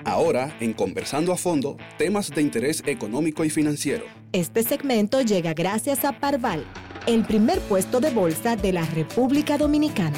Ahora, en Conversando a Fondo, temas de interés económico y financiero. Este segmento llega gracias a Parval, el primer puesto de bolsa de la República Dominicana.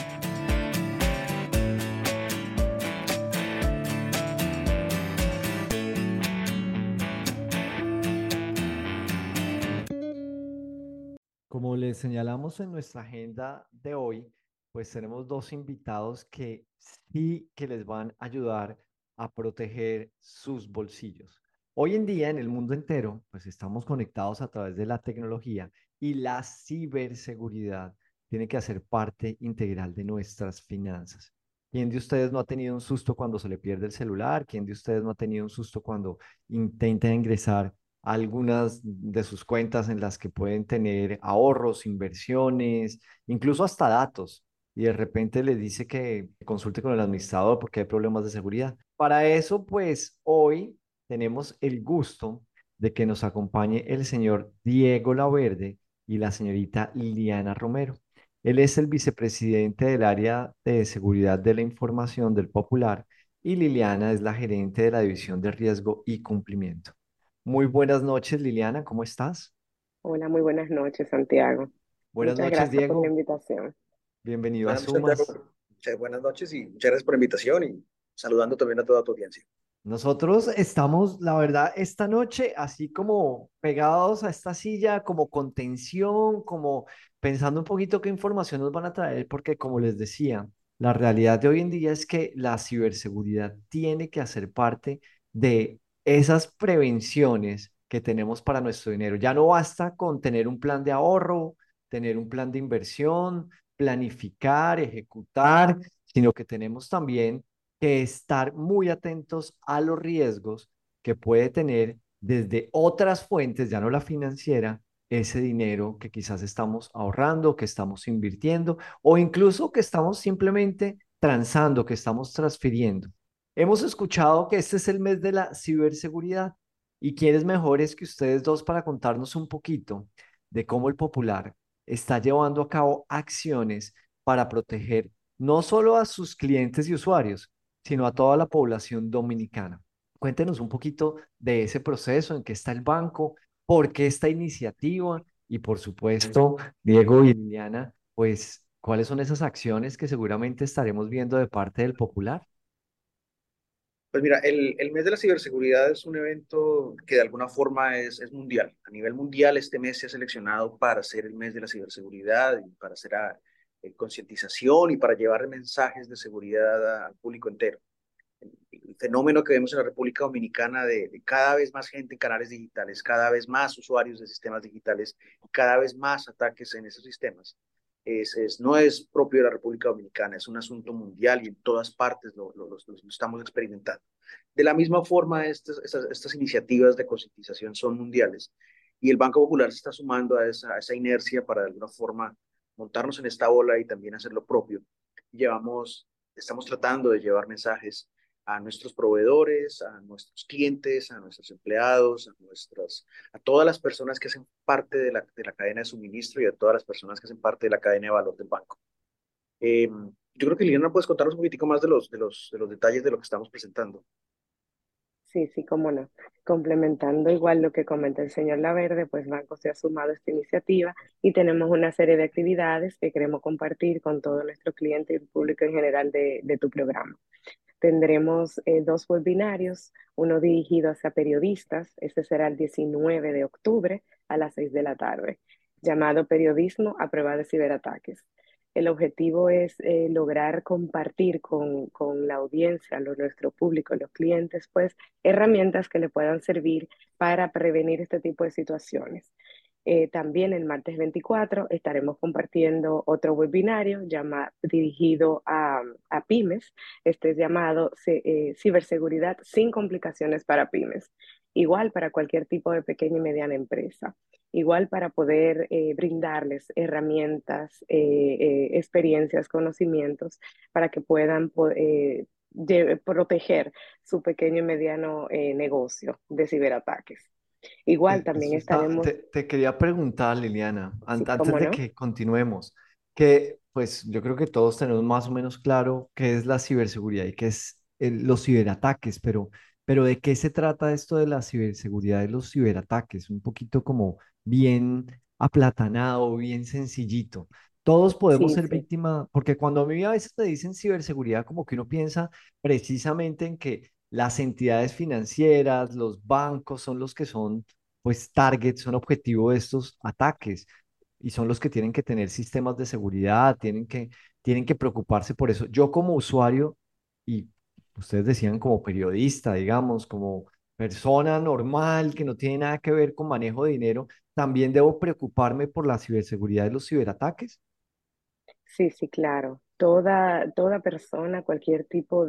Como les señalamos en nuestra agenda de hoy, pues tenemos dos invitados que sí que les van a ayudar a proteger sus bolsillos. Hoy en día en el mundo entero, pues estamos conectados a través de la tecnología y la ciberseguridad tiene que hacer parte integral de nuestras finanzas. ¿Quién de ustedes no ha tenido un susto cuando se le pierde el celular? ¿Quién de ustedes no ha tenido un susto cuando intenta ingresar algunas de sus cuentas en las que pueden tener ahorros, inversiones, incluso hasta datos? Y de repente le dice que consulte con el administrador porque hay problemas de seguridad. Para eso, pues hoy tenemos el gusto de que nos acompañe el señor Diego Laverde y la señorita Liliana Romero. Él es el vicepresidente del área de seguridad de la información del Popular y Liliana es la gerente de la división de riesgo y cumplimiento. Muy buenas noches, Liliana, ¿cómo estás? Hola, muy buenas noches, Santiago. Buenas Muchas noches, gracias por la Diego. invitación. Bienvenido a Buenas noches, Sumas. Santiago. Buenas noches y muchas gracias por la invitación y saludando también a toda tu audiencia. Nosotros estamos, la verdad, esta noche así como pegados a esta silla, como con tensión, como pensando un poquito qué información nos van a traer, porque como les decía, la realidad de hoy en día es que la ciberseguridad tiene que hacer parte de esas prevenciones que tenemos para nuestro dinero. Ya no basta con tener un plan de ahorro, tener un plan de inversión, planificar, ejecutar, sino que tenemos también que estar muy atentos a los riesgos que puede tener desde otras fuentes, ya no la financiera, ese dinero que quizás estamos ahorrando, que estamos invirtiendo o incluso que estamos simplemente transando, que estamos transfiriendo. Hemos escuchado que este es el mes de la ciberseguridad y quiénes mejores que ustedes dos para contarnos un poquito de cómo el Popular está llevando a cabo acciones para proteger no solo a sus clientes y usuarios, sino a toda la población dominicana. Cuéntenos un poquito de ese proceso, en qué está el banco, por qué esta iniciativa y por supuesto, Diego y Liliana, pues, ¿cuáles son esas acciones que seguramente estaremos viendo de parte del Popular? Pues mira, el mes de la ciberseguridad es un evento que de alguna forma es mundial. A nivel mundial, este mes se ha seleccionado para ser el mes de la ciberseguridad y para hacer concientización y para llevar mensajes de seguridad al público entero. El fenómeno que vemos en la República Dominicana de cada vez más gente en canales digitales, cada vez más usuarios de sistemas digitales, cada vez más ataques en esos sistemas, no es propio de la República Dominicana, es un asunto mundial y en todas partes lo estamos experimentando. De la misma forma, estas iniciativas de concientización son mundiales y el Banco Popular se está sumando a esa inercia para de alguna forma montarnos en esta ola y también hacer lo propio. Estamos tratando de llevar mensajes a nuestros proveedores, a nuestros clientes, a nuestros empleados, a todas las personas que hacen parte de la cadena de suministro y a todas las personas que hacen parte de la cadena de valor del banco. Yo creo que Liliana puedes contarnos un poquitico más de los detalles de lo que estamos presentando. Sí, sí, cómo no. Complementando igual lo que comenta el señor Laverde, pues Banco se ha sumado a esta iniciativa y tenemos una serie de actividades que queremos compartir con todos nuestros clientes y el público en general de tu programa. Tendremos dos webinarios, uno dirigido hacia periodistas, este será el 19 de octubre a las 6 de la tarde, llamado Periodismo a prueba de ciberataques. El objetivo es lograr compartir con la audiencia, nuestro público, los clientes, pues herramientas que le puedan servir para prevenir este tipo de situaciones. También el martes 24 estaremos compartiendo otro webinario dirigido a pymes. Este es llamado Ciberseguridad sin complicaciones para pymes. Igual para cualquier tipo de pequeña y mediana empresa. Igual para poder brindarles herramientas, experiencias, conocimientos para que puedan proteger su pequeño y mediano negocio de ciberataques. Igual también Eso está, estaremos, te quería preguntar, Liliana, sí, antes cómo de no. que continuemos, que pues yo creo que todos tenemos más o menos claro qué es la ciberseguridad y qué es los ciberataques, pero pero ¿de qué se trata esto de la ciberseguridad y los ciberataques? Un poquito como bien aplatanado, bien sencillito. Todos podemos Sí, ser sí. víctima, porque cuando a mí a veces me dicen ciberseguridad, como que uno piensa precisamente en que las entidades financieras, los bancos son los que son, pues, target, son objetivo de estos ataques y son los que tienen que tener sistemas de seguridad, tienen que preocuparse por eso. Yo como usuario, y ustedes decían como periodista, digamos, como persona normal que no tiene nada que ver con manejo de dinero, también debo preocuparme por la ciberseguridad de los ciberataques. Sí, sí, claro. Toda persona, cualquier tipo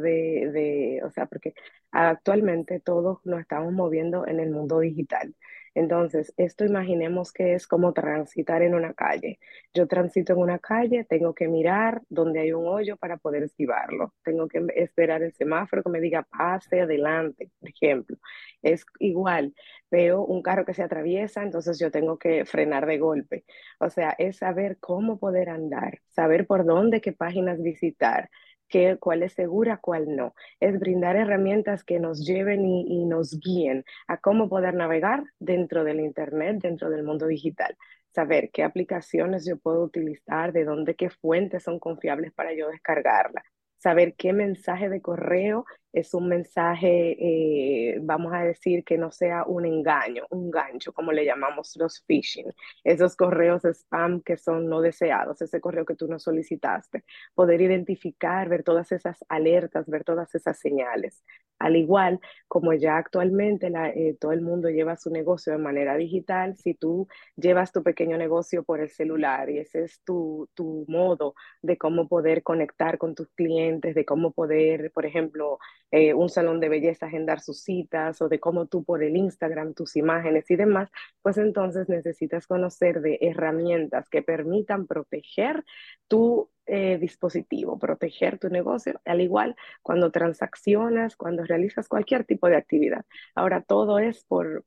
o sea, porque actualmente todos nos estamos moviendo en el mundo digital. Entonces, esto imaginemos que es como transitar en una calle. Yo transito en una calle, tengo que mirar donde hay un hoyo para poder esquivarlo. Tengo que esperar el semáforo que me diga pase adelante, por ejemplo. Es igual, veo un carro que se atraviesa, entonces yo tengo que frenar de golpe. O sea, es saber cómo poder andar, saber por dónde, qué páginas visitar, cuál es segura, cuál no. Es brindar herramientas que nos lleven y nos guíen a cómo poder navegar dentro del Internet, dentro del mundo digital. Saber qué aplicaciones yo puedo utilizar, de dónde, qué fuentes son confiables para yo descargarla. Saber qué mensaje de correo es un mensaje, vamos a decir, que no sea un engaño, un gancho, como le llamamos los phishing, esos correos spam que son no deseados, ese correo que tú no solicitaste, poder identificar, ver todas esas alertas, ver todas esas señales. Al igual como ya actualmente todo el mundo lleva su negocio de manera digital, si tú llevas tu pequeño negocio por el celular y ese es tu modo de cómo poder conectar con tus clientes, de cómo poder, por ejemplo, un salón de belleza agendar sus citas o de cómo tú por el Instagram tus imágenes y demás, pues entonces necesitas conocer de herramientas que permitan proteger tu dispositivo, proteger tu negocio, al igual cuando transaccionas, cuando realizas cualquier tipo de actividad. Ahora todo es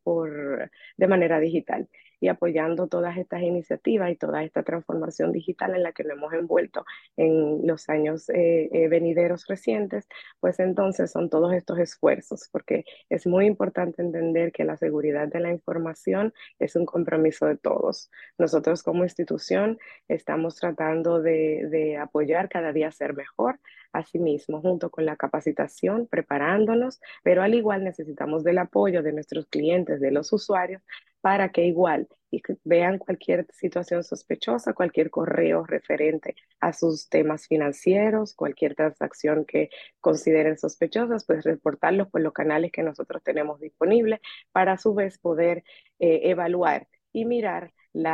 de manera digital y apoyando todas estas iniciativas y toda esta transformación digital en la que nos hemos envuelto en los años venideros recientes, pues entonces son todos estos esfuerzos, porque es muy importante entender que la seguridad de la información es un compromiso de todos. Nosotros como institución estamos tratando de apoyar cada día a ser mejor, asimismo, junto con la capacitación, preparándonos, pero al igual necesitamos del apoyo de nuestros clientes, de los usuarios, para que igual y que vean cualquier situación sospechosa, cualquier correo referente a sus temas financieros, cualquier transacción que consideren sospechosas, pues reportarlos por los canales que nosotros tenemos disponibles para a su vez poder evaluar y mirar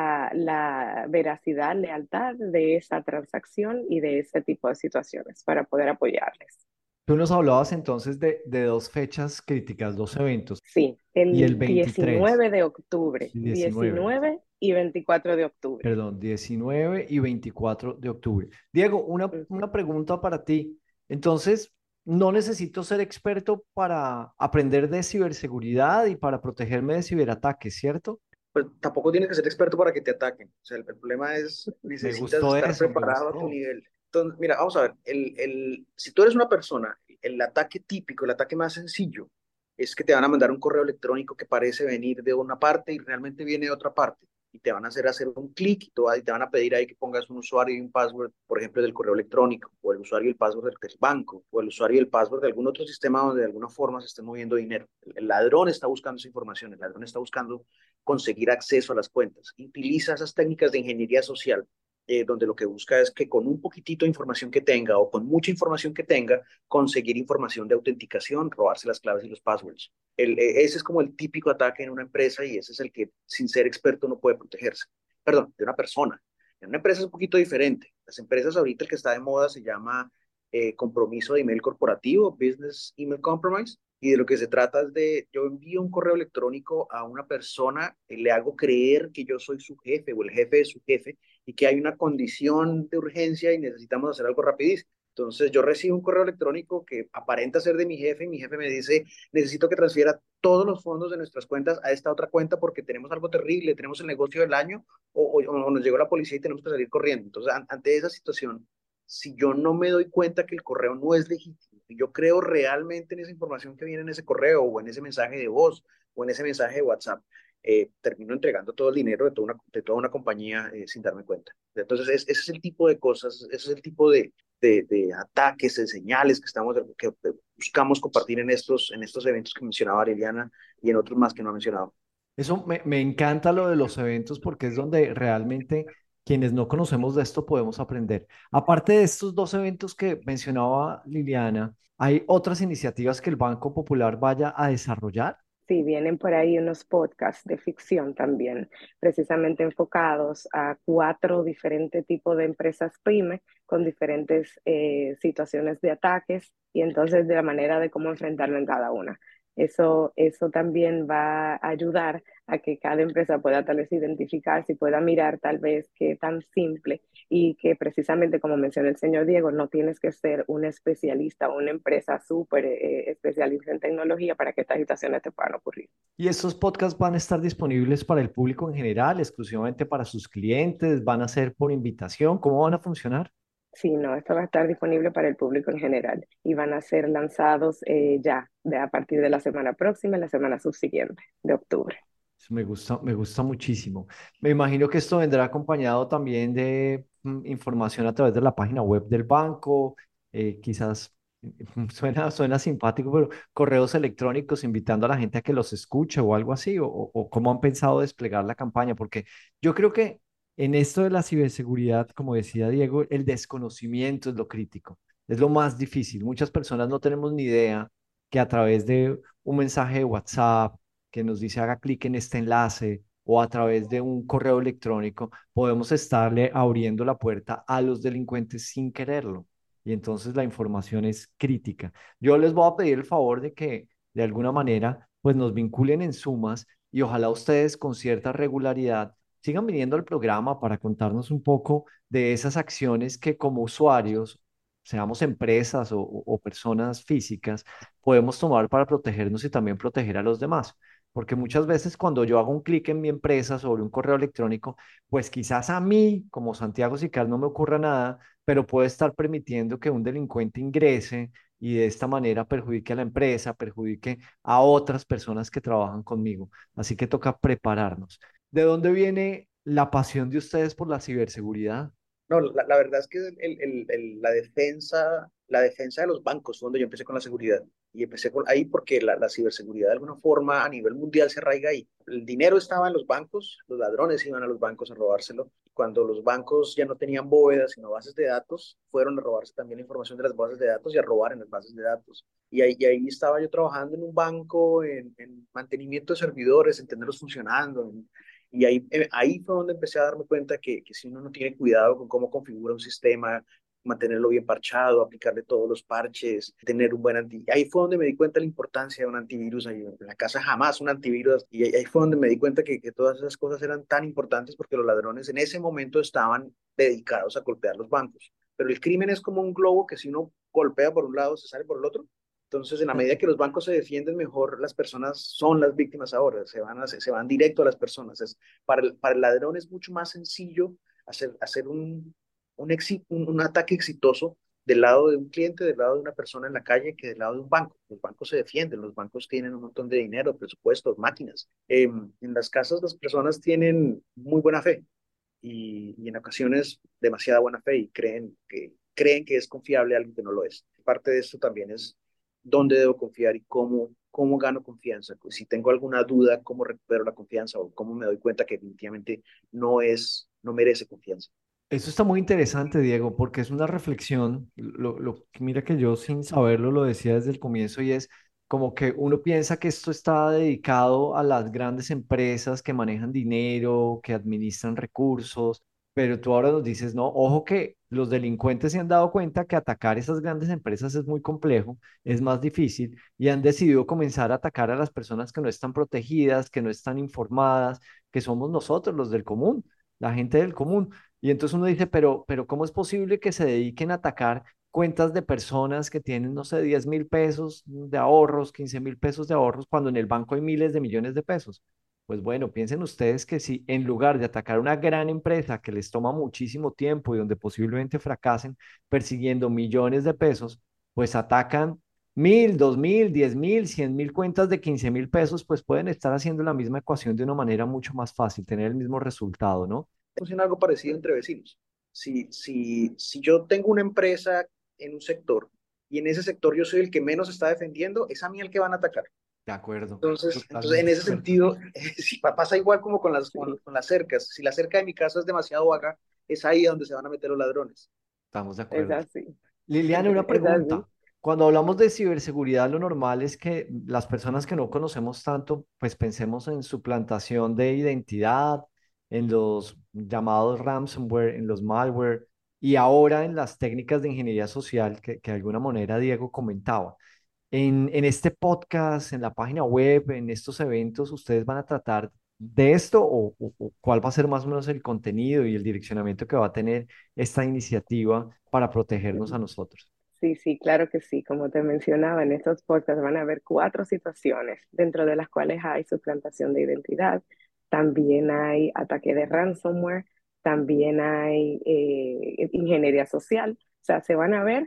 la veracidad, lealtad de esa transacción y de ese tipo de situaciones para poder apoyarles. Tú nos hablabas entonces de dos fechas críticas, dos eventos, Sí, y el el 23, 19 de octubre, sí, 19, 19 y 24 de octubre. perdón, 19 y 24 de octubre. Diego, Ujú. una pregunta para ti. Entonces, no necesito ser experto para aprender de ciberseguridad y para protegerme de ciberataques, ¿cierto? Pues tampoco tienes que ser experto para que te ataquen. O sea, el problema es, Me necesitas gustó estar eso, me preparado a tu gustó. nivel. Entonces, mira, vamos a ver, si tú eres una persona, el ataque típico, el ataque más sencillo, es que te van a mandar un correo electrónico que parece venir de una parte y realmente viene de otra parte. Y te van a hacer un clic y te van a pedir ahí que pongas un usuario y un password, por ejemplo, del correo electrónico, o el usuario y el password del banco, o el usuario y el password de algún otro sistema donde de alguna forma se esté moviendo dinero. El ladrón está buscando esa información, el ladrón está buscando conseguir acceso a las cuentas. Utiliza esas técnicas de ingeniería social, donde lo que busca es que con un poquitito de información que tenga o con mucha información que tenga, conseguir información de autenticación, robarse las claves y los passwords. Ese es como el típico ataque en una empresa y ese es el que sin ser experto no puede protegerse. Perdón, de una persona. En una empresa es un poquito diferente. Las empresas ahorita el que está de moda se llama compromiso de email corporativo, Business Email Compromise, y de lo que se trata es de, yo envío un correo electrónico a una persona, le hago creer que yo soy su jefe o el jefe de su jefe y que hay una condición de urgencia y necesitamos hacer algo rapidísimo. Entonces yo recibo un correo electrónico que aparenta ser de mi jefe y mi jefe me dice, necesito que transfiera todos los fondos de nuestras cuentas a esta otra cuenta porque tenemos algo terrible, tenemos el negocio del año o nos llegó la policía y tenemos que salir corriendo. Entonces, ante esa situación, si yo no me doy cuenta que el correo no es legítimo, yo creo realmente en esa información que viene en ese correo o en ese mensaje de voz o en ese mensaje de WhatsApp, termino entregando todo el dinero de toda una compañía sin darme cuenta. Entonces, ese es el tipo de cosas, ese es el tipo de ataques, de señales que buscamos compartir en estos eventos que mencionaba Liliana y en otros más que no ha mencionado. Eso me encanta lo de los eventos porque es donde realmente quienes no conocemos de esto podemos aprender. Aparte de estos dos eventos que mencionaba Liliana, ¿hay otras iniciativas que el Banco Popular vaya a desarrollar? Sí, vienen por ahí unos podcasts de ficción también, precisamente enfocados a cuatro diferentes tipos de empresas pyme con diferentes situaciones de ataques y entonces de la manera de cómo enfrentarlo en cada una. Eso también va a ayudar a que cada empresa pueda tal vez identificarse y pueda mirar tal vez qué tan simple y que precisamente como mencionó el señor Diego, no tienes que ser un especialista o una empresa súper especialista en tecnología para que estas situaciones te puedan ocurrir. ¿Y estos podcasts van a estar disponibles para el público en general, exclusivamente para sus clientes? ¿Van a ser por invitación? ¿Cómo van a funcionar? Sí, no, esto va a estar disponible para el público en general y van a ser lanzados ya a partir de la semana próxima, la semana subsiguiente de octubre. Eso me gusta muchísimo. Me imagino que esto vendrá acompañado también de información a través de la página web del banco, quizás suena simpático, pero correos electrónicos invitando a la gente a que los escuche o algo así, o cómo han pensado desplegar la campaña, porque yo creo que en esto de la ciberseguridad, como decía Diego, el desconocimiento es lo crítico, es lo más difícil. Muchas personas no tenemos ni idea que a través de un mensaje de WhatsApp, que nos dice haga clic en este enlace o a través de un correo electrónico, podemos estarle abriendo la puerta a los delincuentes sin quererlo. Y entonces la información es crítica. Yo les voy a pedir el favor de que de alguna manera pues nos vinculen en sumas y ojalá ustedes con cierta regularidad sigan viniendo al programa para contarnos un poco de esas acciones que como usuarios, seamos empresas o personas físicas, podemos tomar para protegernos y también proteger a los demás. Porque muchas veces cuando yo hago un clic en mi empresa sobre un correo electrónico, pues quizás a mí, como Santiago Sical, no me ocurra nada, pero puede estar permitiendo que un delincuente ingrese y de esta manera perjudique a la empresa, perjudique a otras personas que trabajan conmigo. Así que toca prepararnos. ¿De dónde viene la pasión de ustedes por la ciberseguridad? No, la verdad es que la defensa de los bancos fue donde yo empecé con la seguridad. Y empecé ahí porque la ciberseguridad de alguna forma a nivel mundial se arraiga ahí. El dinero estaba en los bancos, los ladrones iban a los bancos a robárselo. Cuando los bancos ya no tenían bóvedas, sino bases de datos, fueron a robarse también la información de las bases de datos y a robar en las bases de datos. Y ahí estaba yo trabajando en un banco, en mantenimiento de servidores, en tenerlos funcionando, y ahí fue donde empecé a darme cuenta que si uno no tiene cuidado con cómo configura un sistema, mantenerlo bien parchado, aplicarle todos los parches, tener un buen antivirus. Ahí fue donde me di cuenta de la importancia de un antivirus. Ahí en la casa jamás un antivirus. Y ahí fue donde me di cuenta que todas esas cosas eran tan importantes porque los ladrones en ese momento estaban dedicados a golpear los bancos. Pero el crimen es como un globo que si uno golpea por un lado, se sale por el otro. Entonces, en la medida que los bancos se defienden mejor, las personas son las víctimas ahora, se van directo a las personas. Para el ladrón es mucho más sencillo hacer un ataque exitoso del lado de un cliente, del lado de una persona en la calle, que del lado de un banco. Los bancos se defienden, los bancos tienen un montón de dinero, presupuestos, máquinas. En las casas las personas tienen muy buena fe y en ocasiones demasiada buena fe y creen que es confiable alguien que no lo es. Parte de esto también es dónde debo confiar y cómo gano confianza. Pues si tengo alguna duda, cómo recupero la confianza o cómo me doy cuenta que definitivamente no merece confianza. Eso está muy interesante, Diego, porque es una reflexión. Mira que yo sin saberlo lo decía desde el comienzo y es como que uno piensa que esto está dedicado a las grandes empresas que manejan dinero, que administran recursos, pero tú ahora nos dices, no, ojo que los delincuentes se han dado cuenta que atacar esas grandes empresas es muy complejo, es más difícil y han decidido comenzar a atacar a las personas que no están protegidas, que no están informadas, que somos nosotros, los del común, la gente del común. Y entonces uno dice, pero ¿cómo es posible que se dediquen a atacar cuentas de personas que tienen, no sé, 10.000 pesos de ahorros, 15.000 pesos de ahorros, cuando en el banco hay miles de millones de pesos? Pues bueno, piensen ustedes que si en lugar de atacar una gran empresa que les toma muchísimo tiempo y donde posiblemente fracasen persiguiendo millones de pesos, pues atacan 1.000, 2.000, 10.000, 100.000 cuentas de 15.000 pesos, pues pueden estar haciendo la misma ecuación de una manera mucho más fácil, tener el mismo resultado, ¿no? Funciona algo parecido entre vecinos. Si yo tengo una empresa en un sector y en ese sector yo soy el que menos está defendiendo, es a mí el que van a atacar. De acuerdo, Entonces en totalmente de ese acuerdo. sentido, si pasa igual como con Sí, con las cercas. Si la cerca de mi casa es demasiado vaga, es ahí donde se van a meter los ladrones. Estamos de es acuerdo. así, Liliana, una es así. pregunta. Cuando hablamos de ciberseguridad, lo normal es que las personas que no conocemos tanto, pues pensemos en suplantación de identidad, en los llamados ransomware, en los malware y ahora en las técnicas de ingeniería social que de alguna manera Diego comentaba. En este podcast, en la página web, en estos eventos, ¿ustedes van a tratar de esto o cuál va a ser más o menos el contenido y el direccionamiento que va a tener esta iniciativa para protegernos a nosotros? Sí, sí, claro que sí. Como te mencionaba, en estos podcasts van a haber cuatro situaciones, dentro de las cuales hay suplantación de identidad, también hay ataque de ransomware, también hay ingeniería social. O sea, se van a ver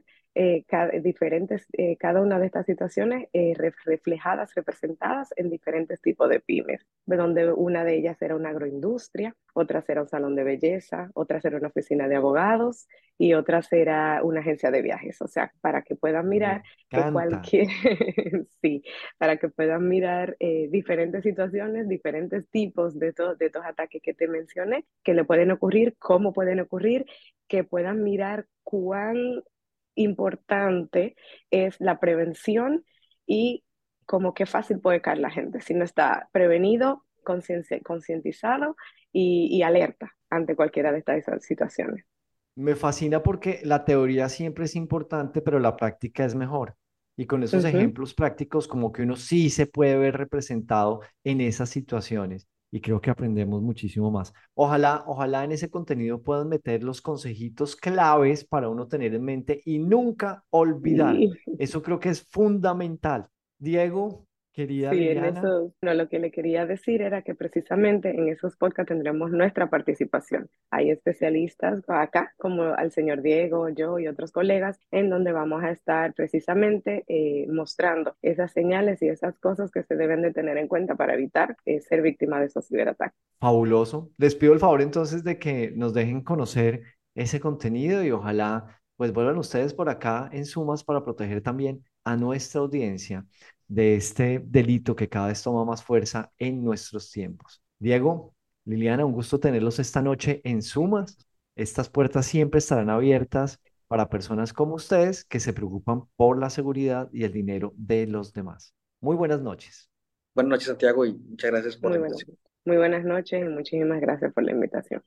cada una de estas situaciones reflejadas, representadas en diferentes tipos de pymes, de donde una de ellas será una agroindustria, otra será un salón de belleza, otra será una oficina de abogados y otra será una agencia de viajes. O sea, para que puedan Me mirar encanta. cualquier, sí, para que puedan mirar diferentes situaciones, diferentes tipos de estos ataques que te mencioné, que le pueden ocurrir, cómo pueden ocurrir, que puedan mirar cuán importante es la prevención y como qué fácil puede caer la gente si no está prevenido, concientizado y alerta ante cualquiera de estas situaciones. Me fascina porque la teoría siempre es importante, pero la práctica es mejor. Y con esos Ujú. ejemplos prácticos, como que uno sí se puede ver representado en esas situaciones. Y creo que aprendemos muchísimo más. Ojalá en ese contenido puedan meter los consejitos claves para uno tener en mente y nunca olvidar. Sí, Eso creo que es fundamental. Diego, querida sí, en Liliana, eso, no, lo que le quería decir era que precisamente en esos podcasts tendremos nuestra participación. Hay especialistas acá, como al señor Diego, yo y otros colegas, en donde vamos a estar precisamente mostrando esas señales y esas cosas que se deben de tener en cuenta para evitar ser víctima de esos ciberataques. fabuloso. Les pido el favor entonces de que nos dejen conocer ese contenido y ojalá pues vuelvan ustedes por acá en Sumas para proteger también a nuestra audiencia de este delito que cada vez toma más fuerza en nuestros tiempos. Diego, Liliana, un gusto tenerlos esta noche en Sumas. Estas puertas siempre estarán abiertas para personas como ustedes que se preocupan por la seguridad y el dinero de los demás. Muy buenas noches. Buenas noches, Santiago, y muchas gracias por Muy la buenas, invitación. muy buenas noches y muchísimas gracias por la invitación.